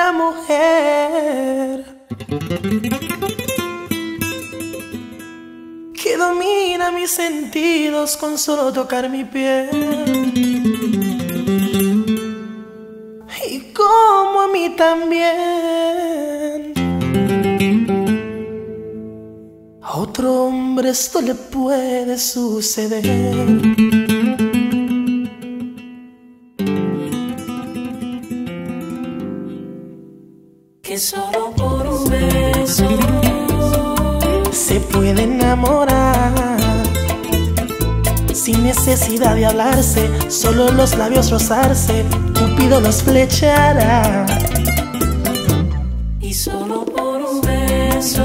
una mujer que domina mis sentidos con solo tocar mi piel, y como a mí también. A otro hombre esto le puede suceder. Que solo por un beso se puede enamorar, sin necesidad de hablarse, solo los labios rozarse, Cupido los flechará. y solo por un beso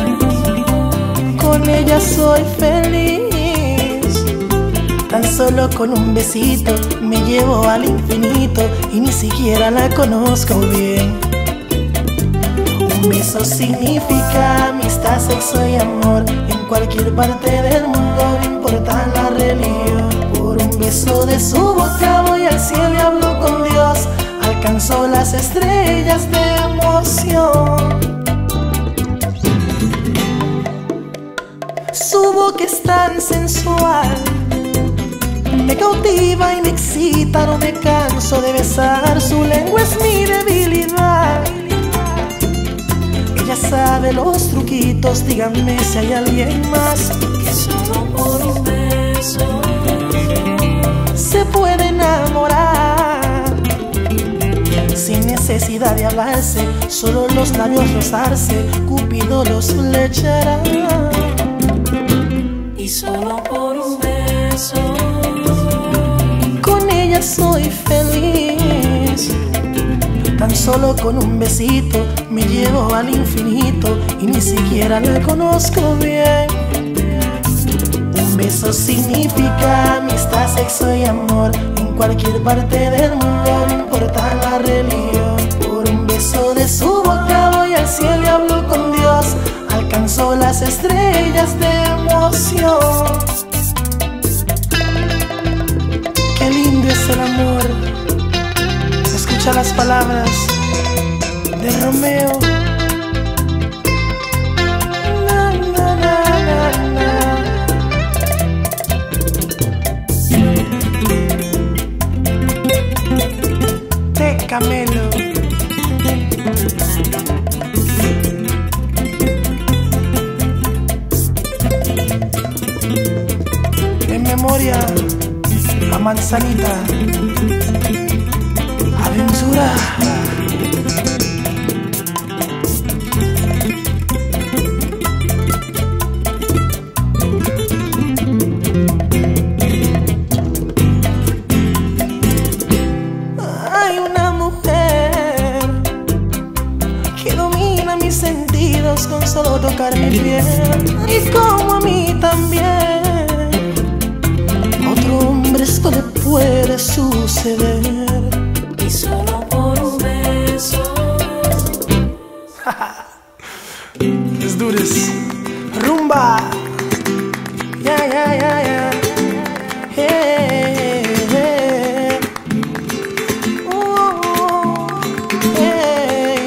Con ella soy feliz, tan solo con un besito me llevo al infinito y ni siquiera la conozco bien. Un beso significa amistad, sexo y amor. En cualquier parte del mundo, no importa la religión. Por un beso de su boca voy al cielo y hablo con Dios. Alcanzó las estrellas de emoción. Su boca es tan sensual, me cautiva y me excita, no me canso de besar. Su lengua es mi debilidad. Ella sabe los truquitos, díganme si hay alguien más. que solo por un beso Se puede enamorar, sin necesidad de hablarse, solo los labios rozarse, Cupido los flechará. y solo por un beso Con ella soy feliz, tan solo con un besito me llevo al infinito y ni siquiera la conozco bien. Un beso significa amistad, sexo y amor. En cualquier parte del mundo, no importa la religión. Por un beso de su boca voy al cielo y hablo con Dios. Alcanzó las estrellas de emoción. Qué lindo es el amor. Escucha las palabras de Romeo. Na, na, na, na, na. De Camelo. En memoria a Manzanita. Aventura. Hay una mujer que domina mis sentidos con solo tocar mi piel, y como a mí también. A otro hombre esto le puede suceder. y solo por un beso Es dures. Rumba. Ya, ya, ya, ya. Hey, hey. Hey,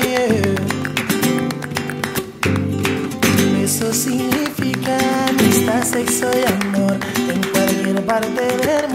yeah. Eso significa amistad, sexo y amor. En cualquier parte del mundo.